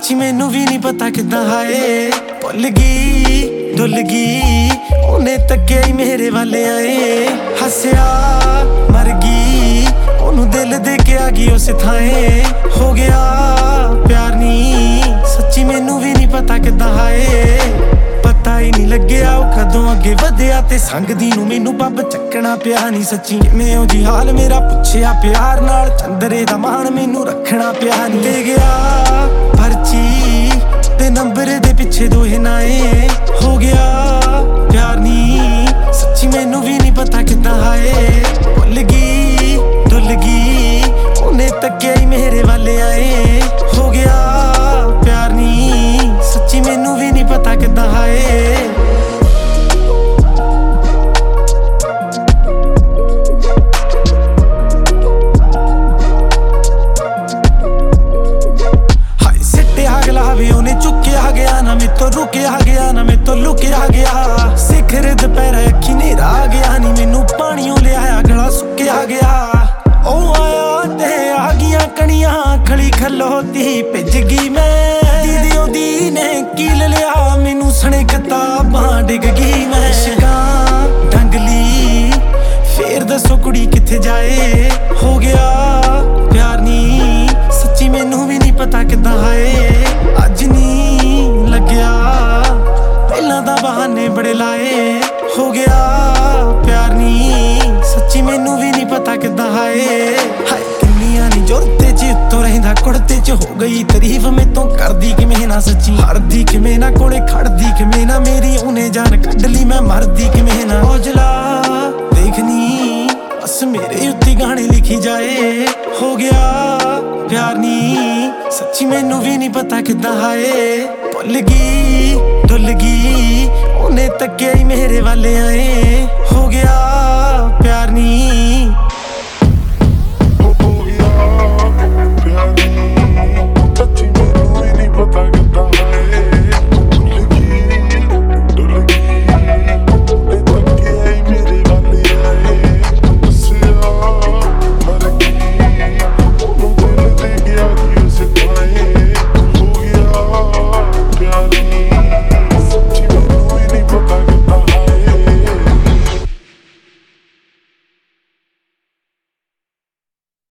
ਸੱਚੀ ਮੈਨੂੰ ਵੀ ਨਹੀਂ ਪਤਾ ਕਿੱਦਾਂ ਹਾਏ ਭੁੱਲ ਗਈ ਡੁੱਲ ਗਈ ਉਹਨੇ ਤੱਕਿਆ ਹੀ ਮੇਰੇ ਵੱਲ ਆਏ ਹੱਸਿਆ ਮਰ ਗਈ ਉਹਨੂੰ ਦਿਲ ਦੇ ਕੇ ਆ ਗਈ ਉਸ ਥਾਂ ਹੋ ਗਿਆ ਪਿਆਰ ਨੀ ਸੱਚੀ ਮੈਨੂੰ ਵੀ ਨਹੀਂ ਪਤਾ ਕਿੱਦਾਂ ਹਾਏ ਪਤਾ ਹੀ ਨਹੀਂ ਲੱਗਿਆ ਉਹ ਕਦੋਂ ਅੱਗੇ ਵਧਿਆ ਤੇ ਸੰਗਦੀ ਨੂੰ ਮੈਨੂੰ ਬੱਬ ਚੱਕਣਾ ਪਿਆ ਨਹੀਂ ਸੱਚੀ ਕਿਵੇਂ ਉਹ ਜੀ ਹਾਲ ਮੇਰਾ ਪੁੱਛਿਆ ਪਿਆਰ ਨਾਲ ਚੰਦਰੇ ਦਾ ਮਾਣ ਮੈਨੂੰ ਰੱਖਣਾ ਪਿਆ ਨਹੀਂ ਦੇ ਗਿਆ ਪਰਚੀ ਤੇ ਨੰਬਰ ਦੇ ਪਿੱਛੇ ਦੋਹੇ ਨਾਏ ਹੋ ਗਿਆ ਪਿਆਰ ਨੀ ਸੱਚੀ ਮੈਨੂੰ ਵੀ ਨਹੀਂ ਪਤਾ ਕਿੱਦਾਂ ਹਾਏ ਭੁੱਲ ਗਈ ਡੁੱਲ ਗਈ ਉਹਨੇ ਤੱਕਿਆ ਹੀ ਮੇਰੇ ਵੱਲ ਆਏ ਹੋ ਗਿਆ ਪਿਆਰ ਨੀ ਸੱਚੀ ਮੈਨੂੰ ਵੀ ਨਹੀਂ ਪਤਾ ਕਿੱਦਾਂ ਹਾਏ ਉਹਨੇ ਚੁੱਕਿਆ ਗਿਆ ਨਾ ਮੇਤੋਂ ਰੁਕਿਆ ਗਿਆ ਨਾ ਮੇਤੋਂ ਲੁਕਿਆ ਗਿਆ ਸਿਖਰ ਦੁਪਹਿਰ ਅੱਖੀ ਨੇਰਾ ਆ ਗਿਆ ਨੀ ਮੈਨੂੰ ਪਾਣੀਓ ਲਿਆਇਆ ਗਲਾ ਸੁੱਕਿਆ ਗਿਆ ਉਹ ਆਇਆ ਤੇ ਆ ਗਈਆਂ ਕਣੀਆਂ ਖਲੀ ਖਲੋਤੀ ਭਿੱਜ ਗਈ ਮੈਂ ਦੀਦੀ ਉਹਦੀ ਨੇ ਕੀਲ ਲਿਆ ਮੈਨੂੰ ਸਣੇ ਕਿਤਾਬਾਂ ਡਿੱਗ ਗਈ ਮੈਂ ਇਸ਼ਕਾਂ ਡੰਗਲੀ ਫੇਰ ਦੱਸੋ ਕੁੜੀ ਕਿੱਥੇ ਜਾਏ ਹੋ ਗਿਆ ਪਿਆਰ ਨੀ ਸੱਚੀ ਮੈਨੂੰ ਵੀ ਨਹੀਂ ਪਤਾ ਕਿੱਦਾਂ ਹਾਏ ਅੱਜ ਨੀ ਲੱਗਿਆ ਪਹਿਲਾਂ ਤਾਂ ਬਹਾਨੇ ਬੜੇ ਲਾਏ ਹੋ ਗਿਆ ਪਿਆਰ ਨੀ ਸੱਚੀ ਮੈਨੂੰ ਵੀ ਨਹੀਂ ਪਤਾ ਕਿੱਦਾਂ ਹਾਏ ਕਿੰਨੀਆਂ ਨੀ ਜੁਰਤੇ ਚ ਉੱਤੋਂ ਰਹਿੰਦਾ ਕੁੜਤੇ ਚ ਹੋ ਗਈ ਤਾਰੀਫ ਮੈਤੋਂ ਕਰਦੀ ਕਿਵੇਂ ਨਾ ਸੱਚੀ ਹਰਦੀ ਕਿਵੇਂ ਨਾ ਕੋਲੇ ਖੜਦੀ ਕਿਵੇਂ ਨਾ ਮੇਰੀ ਉਹਨੇ ਜਾਨ ਕੱਢ ਲਈ ਮੈਂ ਮਰਦੀ ਕਿਵੇਂ ਨਾ ਔਜਲਾ ਦੇਖਨੀ ਬਸ ਮੇਰੇ ਉੱਤੇ ਗਾਣੇ ਲਿਖੀ ਜਾਏ ਹੋ ਗਿਆ ਪਿਆਰ ਨੀ ਸੱਚੀ ਮੈਨੂੰ ਵੀ ਨਹੀਂ ਪਤਾ ਕਿੱਦਾਂ ਹਾਏ ਭੁੱਲ ਗਈ ਡੁੱਲ ਗਈ ਉਹਨੇ ਤੱਕਿਆ ਹੀ ਮੇਰੇ ਵੱਲ ਆਏ ਹੋ ਗਿਆ ਪਿਆਰ ਨੀ